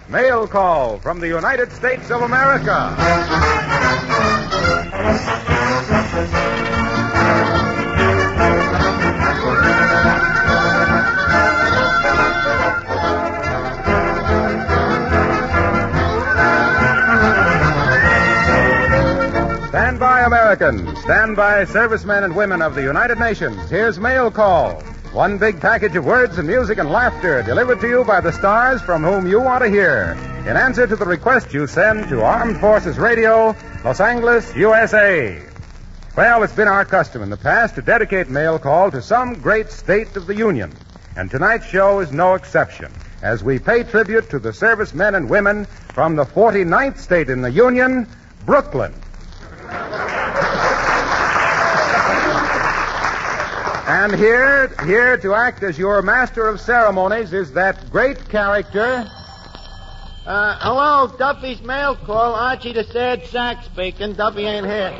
Mail Call from the United States of America. Stand by, Americans. Stand by, servicemen and women of the United Nations. Here's Mail Call. One big package of words and music and laughter delivered to you by the stars from whom you want to hear. In answer to the request you send to Armed Forces Radio, Los Angeles, USA. Well, it's been our custom in the past to dedicate Mail Call to some great state of the Union. And tonight's show is no exception, as we pay tribute to the servicemen and women from the 49th state in the Union, Brooklyn. And here to act as your master of ceremonies is that great character. Hello, Duffy's Mail Call. Archie the Sad Sack speaking. Duffy ain't here.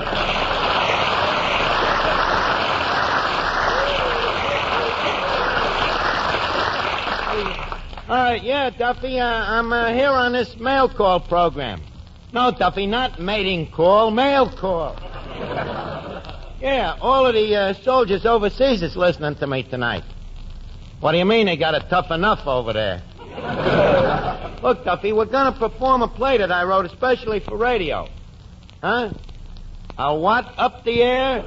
Yeah, Duffy, I'm here on this Mail Call program. No, Duffy, not mating call, Mail Call. Yeah, all of the soldiers overseas is listening to me tonight. What do you mean they got it tough enough over there? Look, Duffy, we're going to perform a play that I wrote especially for radio. Huh? A what? Up the air?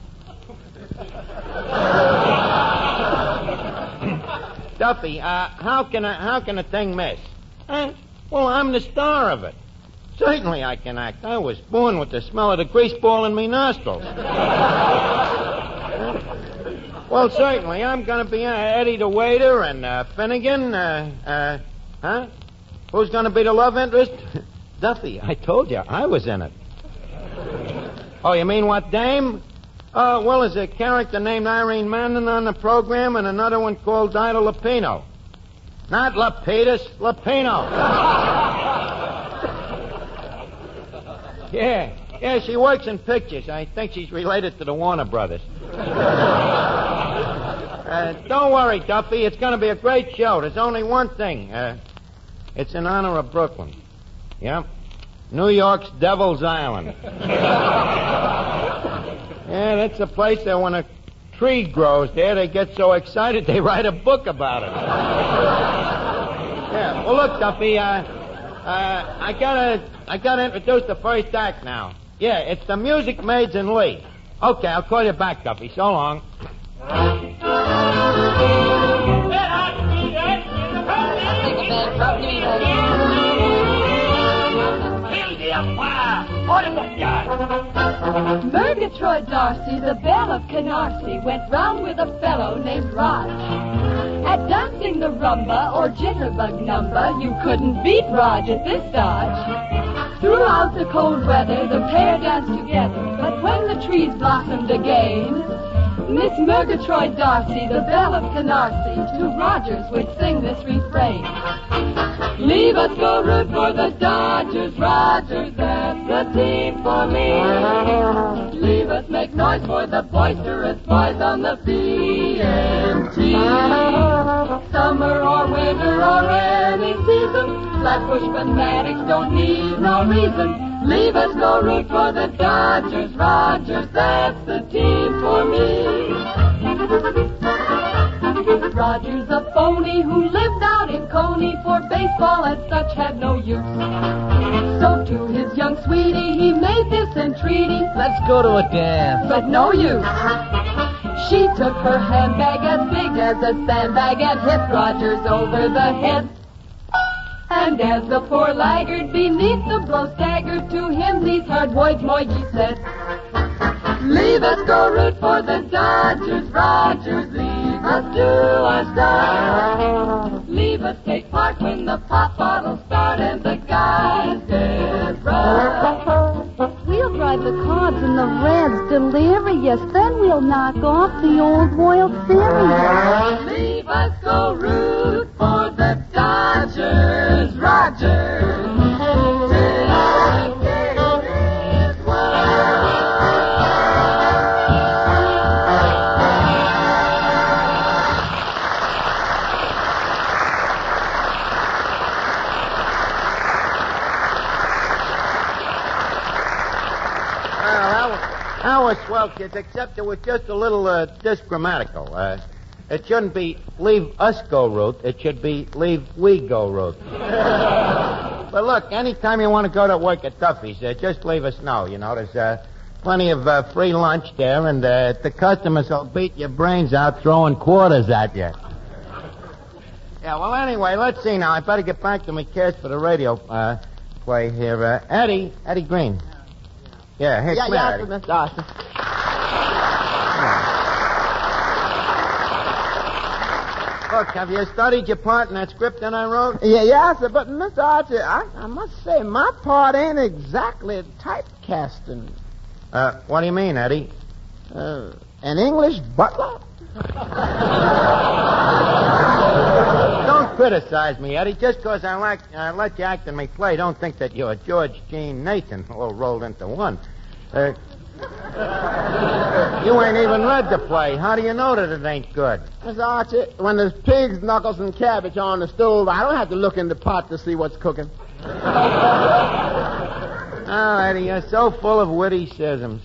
Duffy, how can a thing miss? Huh? Well, I'm the star of it. Certainly I can act. I was born with the smell of the grease ball in me nostrils. Well, certainly. I'm going to be Eddie the waiter and Finnegan. Huh? Who's going to be the love interest? Duffy, I told you. I was in it. Oh, you mean what, dame? Well, there's a character named Irene Mandan on the program and another one called Ida Lupino. Not Lapidus, Lupino. Yeah, she works in pictures. I think she's related to the Warner Brothers. Don't worry, Duffy. It's going to be a great show. There's only one thing. It's in honor of Brooklyn. Yeah? New York's Devil's Island. Yeah, that's a place that when a tree grows there, they get so excited they write a book about it. Yeah, well, look, Duffy, I gotta introduce the first act now. Yeah, it's the Music Maids in Lee. Okay, I'll call you back, Duffy. So long. Murgatroyd Darcy, the belle of Canarsie, went round with a fellow named Raj. At dancing the rumba or jitterbug number, you couldn't beat Raj at this dodge. Throughout the cold weather, the pair danced together, but when the trees blossomed again, Miss Murgatroyd Darcy, the belle of Canarsie, to Rogers would sing this refrain. Leave us go root for the Dodgers, Rogers, that's the team for me. Leave us make noise for the boisterous boys on the BMT. Summer or winter or any season, Flatbush fanatics don't need no reason. Leave us go root for the Dodgers, Rogers, that's the team for me. Rogers, a phony who lived out in Coney, for baseball and such had no use. So to his young sweetie he made this entreaty, let's go to a dance. But no use. She took her handbag as big as a sandbag and hit Rogers over the head. And as the poor laggard beneath the blow staggered, to him these hard words Moigi said, leave us go root for the Dodgers, Rogers, leave us do our star. Leave us take part when the pop bottles start and the guys get rough. We'll drive the Cards and the Reds delirious, then we'll knock off the old World Series. Leave us go root for the Dodgers, Rogers. well, kids, except it was just a little disgrammatical. It shouldn't be leave us go route. It should be leave we go route. But look, anytime you want to go to work at Duffy's, just leave us know. You know, there's plenty of free lunch there, and the customers will beat your brains out throwing quarters at you. Yeah, well, anyway, let's see now. I better get back to my cash for the radio play here. Eddie Green. Yeah, here, come here, Eddie. Mr. Darcy. Look, have you studied your part in that script that I wrote? Yeah, sir, but Mr. Archie, I must say, my part ain't exactly typecasting. What do you mean, Eddie? An English butler? Don't criticize me, Eddie. Just because I let you act in my play, don't think that you're George Gene Nathan all rolled into one. You ain't even read the play. How do you know that it ain't good? Mr. Archie, when there's pigs, knuckles, and cabbage on the stove, I don't have to look in the pot to see what's cooking. Oh, Eddie, you're so full of witticisms.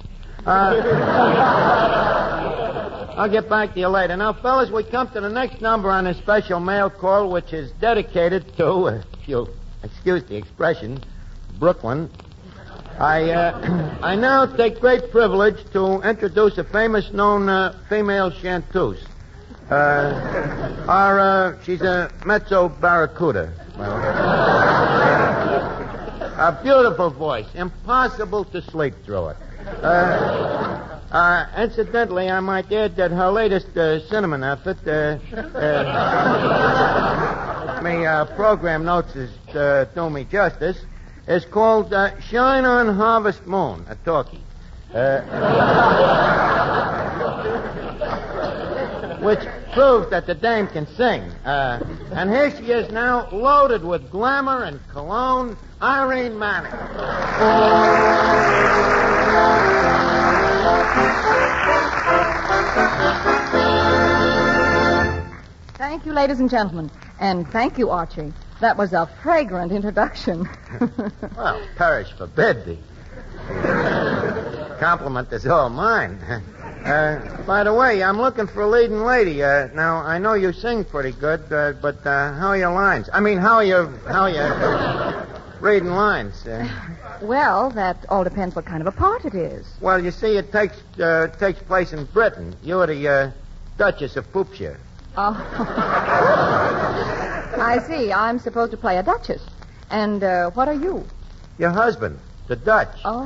I'll get back to you later. Now, fellas, we come to the next number on this special mail call, which is dedicated to, if you'll excuse the expression, Brooklyn. I now take great privilege to introduce a famous known female chanteuse. She's a mezzo barracuda. A beautiful voice. Impossible to sleep through it. Incidentally, I might add that her latest cinnamon effort, me program notes is do me justice, is called Shine on Harvest Moon, a talkie. Which proves that the dame can sing. And here she is now, loaded with glamour and cologne, Irene Manning. Thank you, ladies and gentlemen. And thank you, Archie. That was a fragrant introduction. Well, perish forbid. The compliment is all mine. By the way, I'm looking for a leading lady. Now, I know you sing pretty good, but how are your lines? I mean, how are you reading lines? Well, that all depends what kind of a part it is. Well, you see, it takes place in Britain. You're the Duchess of Poopshire. Oh. I see. I'm supposed to play a duchess. And what are you? Your husband, the Dutch. Oh.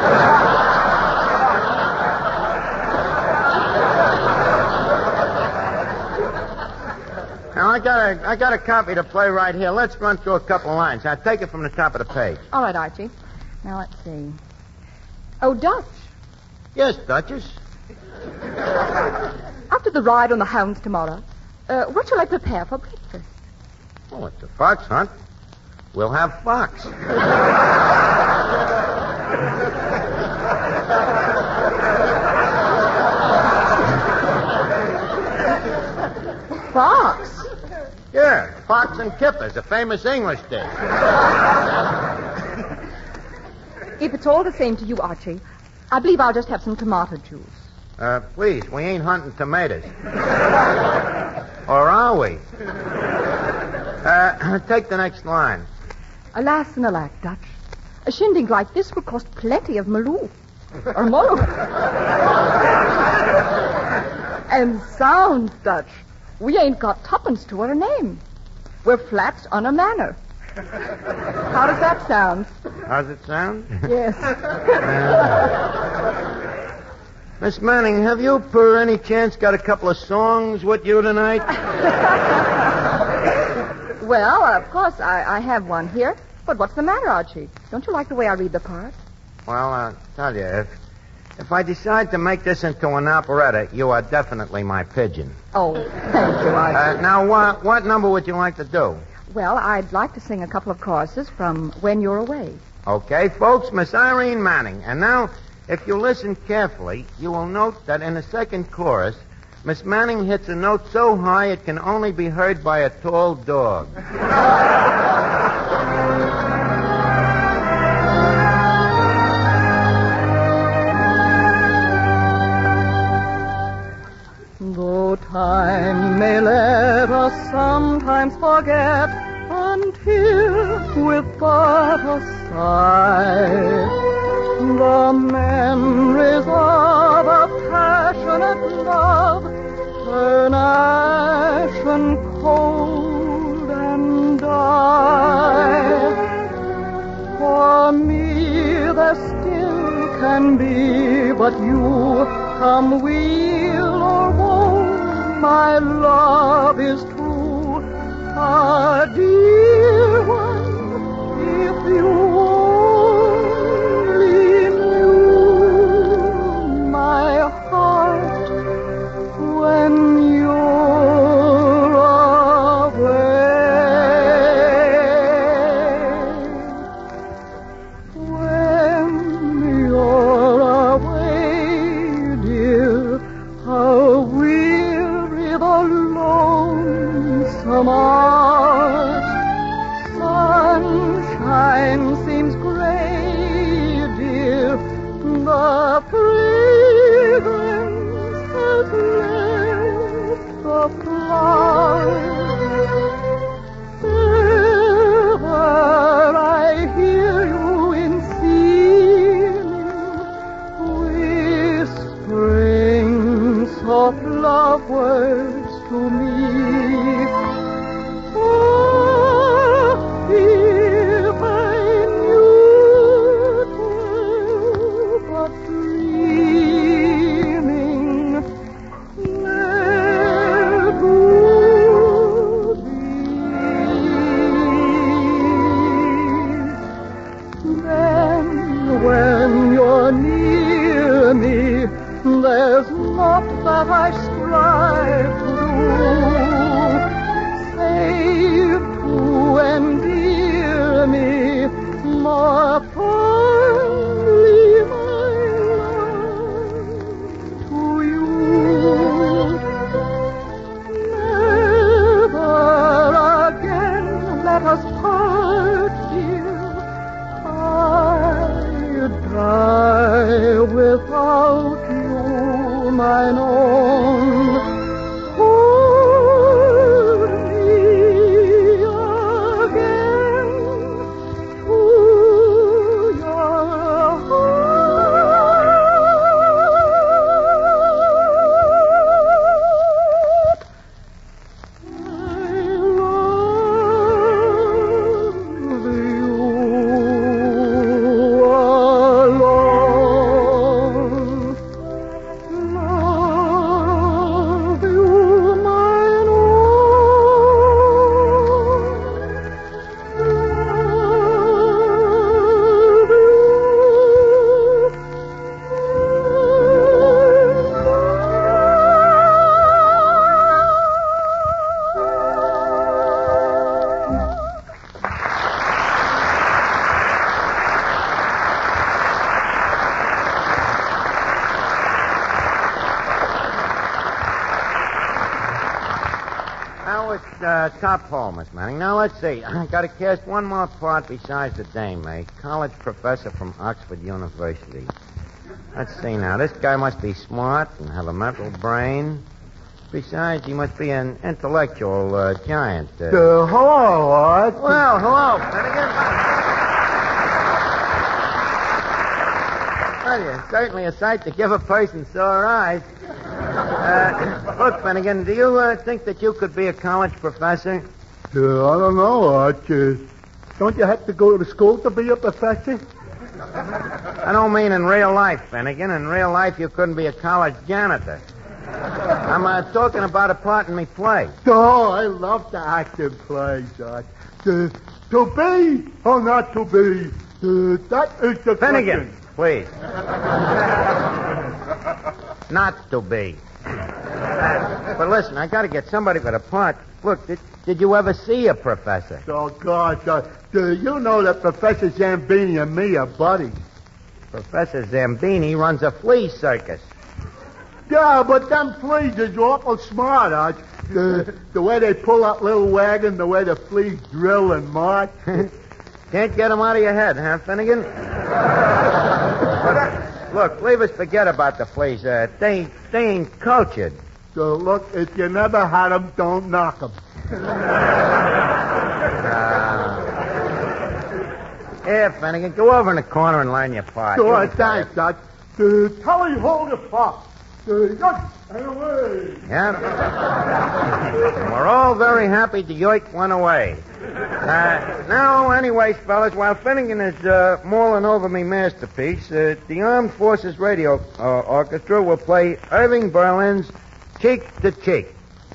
Now, I got a copy to play right here. Let's run through a couple of lines. I'll take it from the top of the page. All right, Archie. Now, let's see. Oh, Dutch. Yes, Duchess. After the ride on the hounds tomorrow, what shall I prepare for breakfast? Oh, it's a fox hunt. We'll have fox. Fox? Yeah, fox and kippers, a famous English dish. If it's all the same to you, Archie, I believe I'll just have some tomato juice. Please, we ain't hunting tomatoes. Or are we? Take the next line. Alas and alack, Dutch. A shindig like this will cost plenty of maloo. Or molo. And sounds, Dutch. We ain't got tuppence to our name. We're flats on a manor. How does that sound? How's it sound? Yes. Miss Manning, have you, per any chance, got a couple of songs with you tonight? Well, of course, I have one here. But what's the matter, Archie? Don't you like the way I read the part? Well, I'll tell you, if I decide to make this into an operetta, you are definitely my pigeon. Oh, thank you, Archie. Now, what number would you like to do? Well, I'd like to sing a couple of choruses from When You're Away. Okay, folks, Miss Irene Manning. And now, if you listen carefully, you will note that in the second chorus, Miss Manning hits a note so high it can only be heard by a tall dog. time may let us sometimes forget until with but a sigh the memories of a passionate love turn ashen cold and die. For me there still can be but you, come weal or woe, my love is true, a dear one, if you only knew my heart when you're away. When you're away, dear, how weary the lonesome hours. Sunshine seems gray, dear, the fragrance has left the flowers. Ever I hear you in seeming, whispering soft love words to me. Oh, if I knew 'twere but dreaming, where to be. Then when you're near me, there's naught that I strive to do, save to endear me more fondly, my love, to you. Never again let us part, dear. I'd die without you, mine own. Hold me again to your heart. I love you alone. Love you, mine own. Now it's top hole, Miss Manning. Now let's see. I got to cast one more part besides the dame, a college professor from Oxford University. Let's see now. This guy must be smart and have a mental brain. Besides, he must be an intellectual giant. Hello, Art. Well, hello, Finnegan. Well, you're certainly a sight to give a person sore eyes. Look, Finnegan, do you think that you could be a college professor? I don't know, Art. Don't you have to go to school to be a professor? I don't mean in real life, Finnegan. In real life, you couldn't be a college janitor. I'm talking about a part in me play. Oh, I love to act in plays, Art. To be or not to be, that is the Finnegan, question. please. Not to be. But listen, I got to get somebody for the part. Look, did you ever see a professor? Oh, gosh. You know that Professor Zambini and me are buddies. Professor Zambini runs a flea circus. Yeah, but them fleas is awful smart, Art. The way they pull that little wagon, the way the fleas drill and march. Can't get them out of your head, huh, Finnegan? Look, leave us forget about the fleas. They ain't cultured. So, look, if you never had them, don't knock them. Here, Finnegan, go over in the corner and learn your part. Sure, thanks, Dutch. Tully, hold the pup. Dutch, and away. Yeah. We're all very happy to yoink one away. Now, anyways, fellas, while Finnegan is mulling over me masterpiece, the Armed Forces Radio Orchestra will play Irving Berlin's Cheek to Cheek.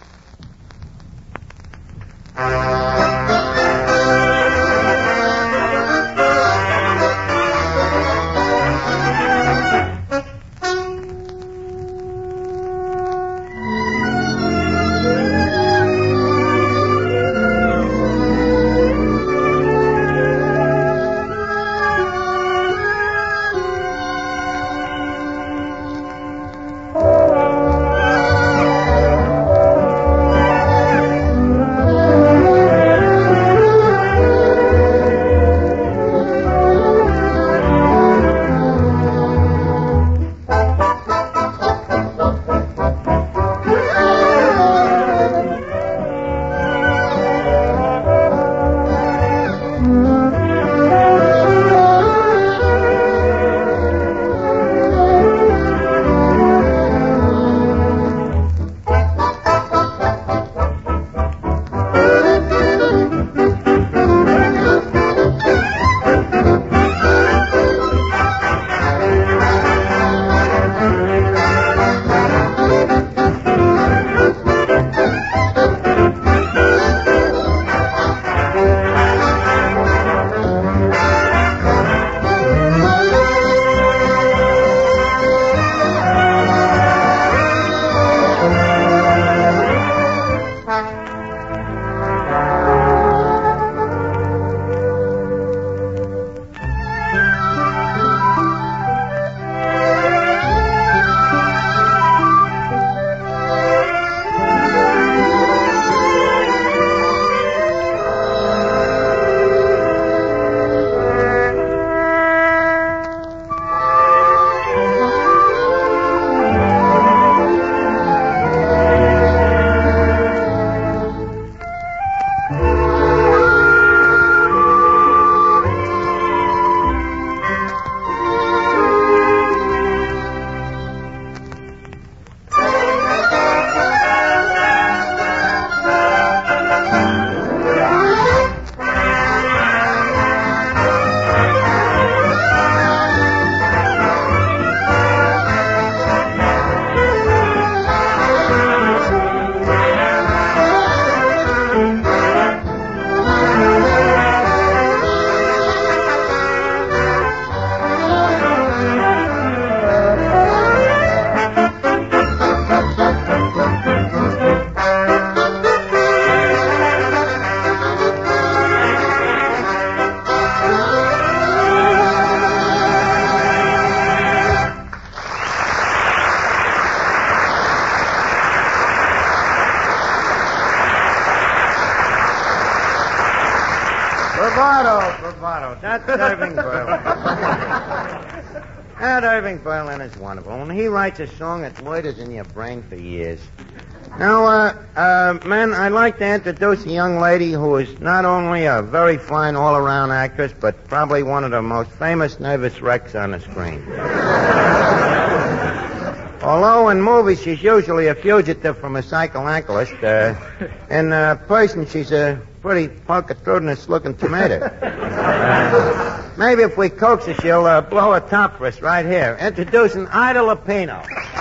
Bravado. That's Irving Berlin. That Irving Berlin is wonderful. When he writes a song, it loiters in your brain for years. Now, men, I'd like to introduce a young lady who is not only a very fine all-around actress, but probably one of the most famous nervous wrecks on the screen. Although in movies she's usually a fugitive from a psychoanalyst, in person she's a pretty pulchritudinous-looking tomato. Maybe if we coax her, she'll blow her top for us right here. Introducing Ida Lupino.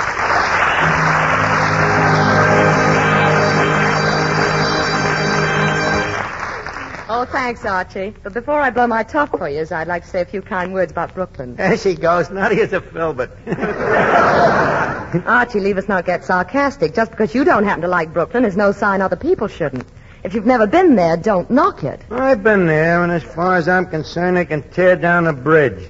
Oh, thanks, Archie. But before I blow my top for you, I'd like to say a few kind words about Brooklyn. There she goes, nutty as a filbert. Archie, leave us not get sarcastic. Just because you don't happen to like Brooklyn is no sign other people shouldn't. If you've never been there, don't knock it. I've been there, and as far as I'm concerned, they can tear down a bridge.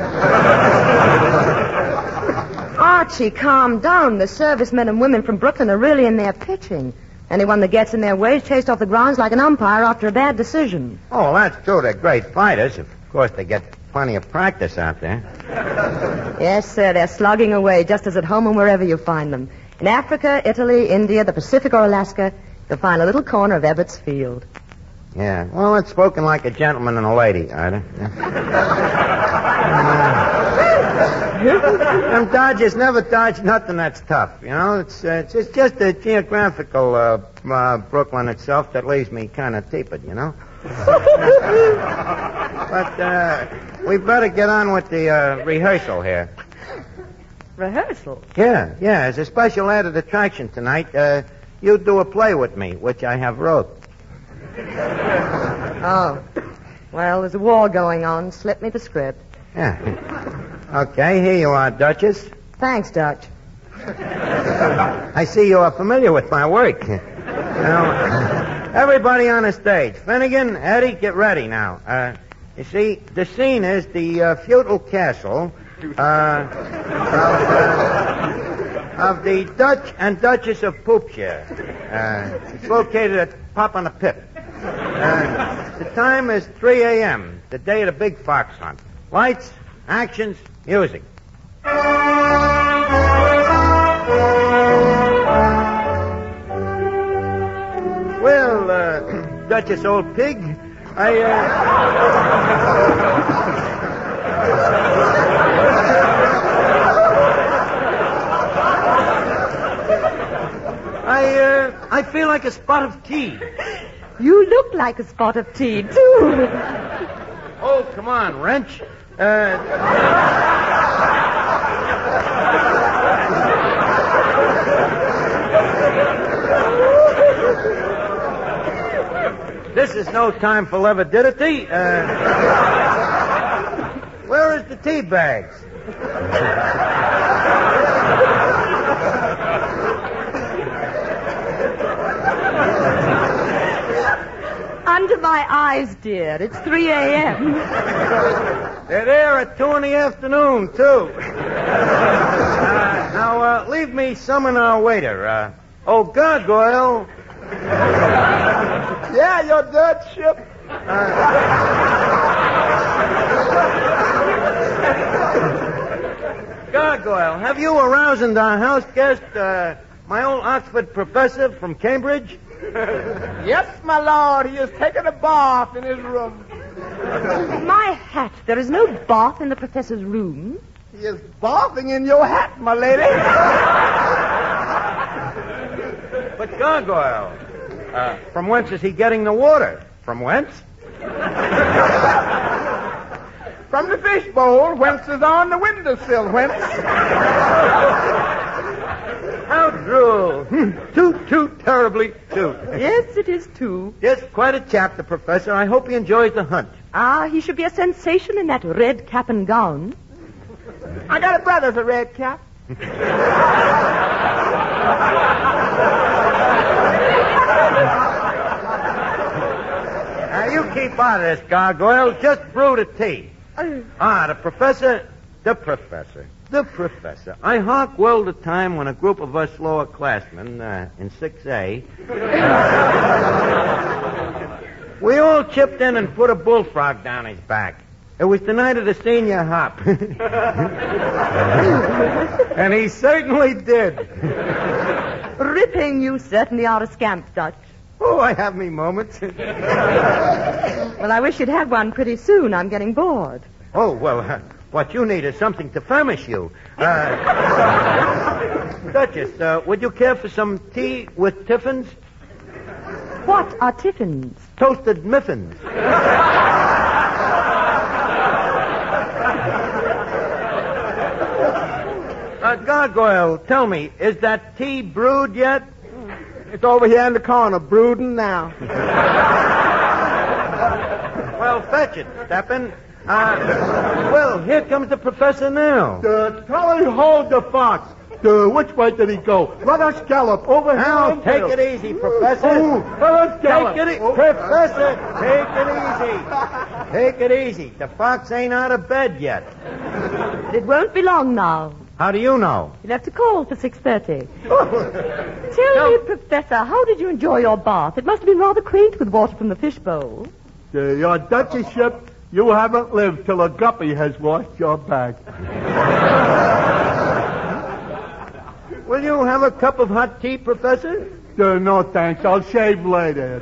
Archie, calm down. The servicemen and women from Brooklyn are really in their pitching. Anyone that gets in their way is chased off the grounds like an umpire after a bad decision. Oh, that's true. They're great fighters. Of course, they get plenty of practice out there. Yes, sir. They're slugging away just as at home and wherever you find them. In Africa, Italy, India, the Pacific, or Alaska, you'll find a little corner of Ebbets Field. Yeah, well, it's spoken like a gentleman and a lady, Ida. Them Dodgers never dodge nothing that's tough, you know. It's just the geographical Brooklyn itself that leaves me kind of tepid, you know. But we better get on with the rehearsal here. Rehearsal? Yeah, as a special added attraction tonight, you do a play with me, which I have wrote. Oh. Well, there's a war going on. Slip me the script. Yeah. Okay, here you are, Duchess. Thanks, Dutch. I see you are familiar with my work. Now, everybody on the stage. Finnegan, Eddie, get ready now. You see, the scene is the feudal castle of the Dutch and Duchess of Poopshire. It's located at Pop-on-the-Pip. The time is 3 a.m., the day of the big fox hunt. Lights, actions, music. Well, Duchess, old pig, I feel like a spot of tea. You look like a spot of tea, too. Oh, come on, Wrench. This is no time for levidity. Where is the tea bags? Under my eyes, dear. It's 3 a.m. They're there at 2 in the afternoon, too. Now, leave me summon our waiter. Gargoyle. Yeah, your Dutch ship. Gargoyle, have you aroused our house guest, my old Oxford professor from Cambridge? Yes, my lord. He is taking a bath in his room. My hat. There is no bath in the professor's room. He is bathing in your hat, my lady. But Gargoyle, from whence is he getting the water? From whence? From the fishbowl, whence is on the windowsill, whence. How droll. Toot, terribly toot. Yes, it is, too. Yes, quite a chap, the professor. I hope he enjoys the hunt. He should be a sensation in that red cap and gown. I got a brother's a red cap. Now, you keep out of this, Gargoyle. Just brew the tea. The professor. I hark well the time when a group of us lower classmen in 6A, we all chipped in and put a bullfrog down his back. It was the night of the senior hop. And he certainly did. Ripping, you certainly are a scamp, Dutch. Oh, I have me moments. Well, I wish you'd have one pretty soon. I'm getting bored. Oh, well, what you need is something to furnish you. Duchess, would you care for some tea with tiffins? What are tiffins? Toasted miffins. Gargoyle, tell me, is that tea brewed yet? It's over here in the corner, brooding now. Well, fetch it, Steppen. Well, here comes the professor now. Tell him hold the fox. Which way did he go? Let us gallop over here. Now, take it easy, Professor. Let us gallop. Professor, take it easy. The fox ain't out of bed yet. But it won't be long now. How do you know? You'll have to call for 6:30. Tell me, Professor, how did you enjoy your bath? It must have been rather quaint with water from the fishbowl. Your Duchess-ship, you haven't lived till a guppy has washed your back. Will you have a cup of hot tea, Professor? No, thanks. I'll shave later.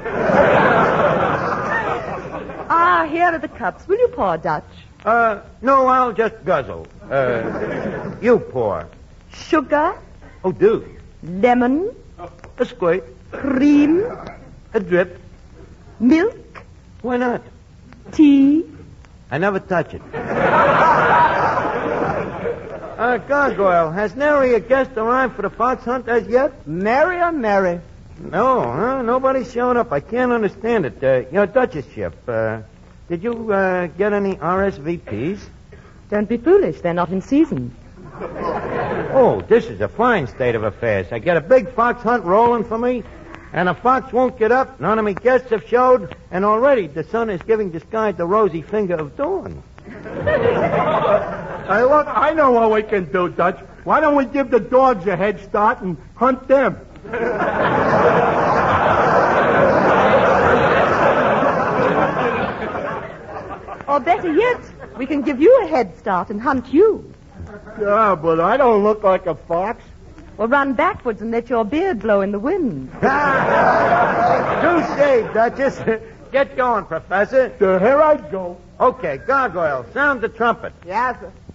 Here are the cups. Will you pour, Dutch? No, I'll just guzzle. You pour. Sugar, Oh, do. lemon, A squirt. cream, A drip. milk, Why not? tea. I never touch it. Gargoyle, has nary a guest arrived for the fox hunt as yet? Nary or nary? No, huh? Nobody's showed up. I can't understand it. Duchess-ship, did you get any RSVPs? Don't be foolish. They're not in season. Oh, this is a fine state of affairs. I get a big fox hunt rolling for me, and the fox won't get up. None of me guests have showed, and already the sun is giving the sky the rosy finger of dawn. Hey, look, I know what we can do, Dutch. Why don't we give the dogs a head start and hunt them? Or better yet, we can give you a head start and hunt you. Yeah, but I don't look like a fox. Or run backwards and let your beard blow in the wind. Touche, Duchess. Get going, Professor. Here I go. Okay, Gargoyle, sound the trumpet. Yes, sir.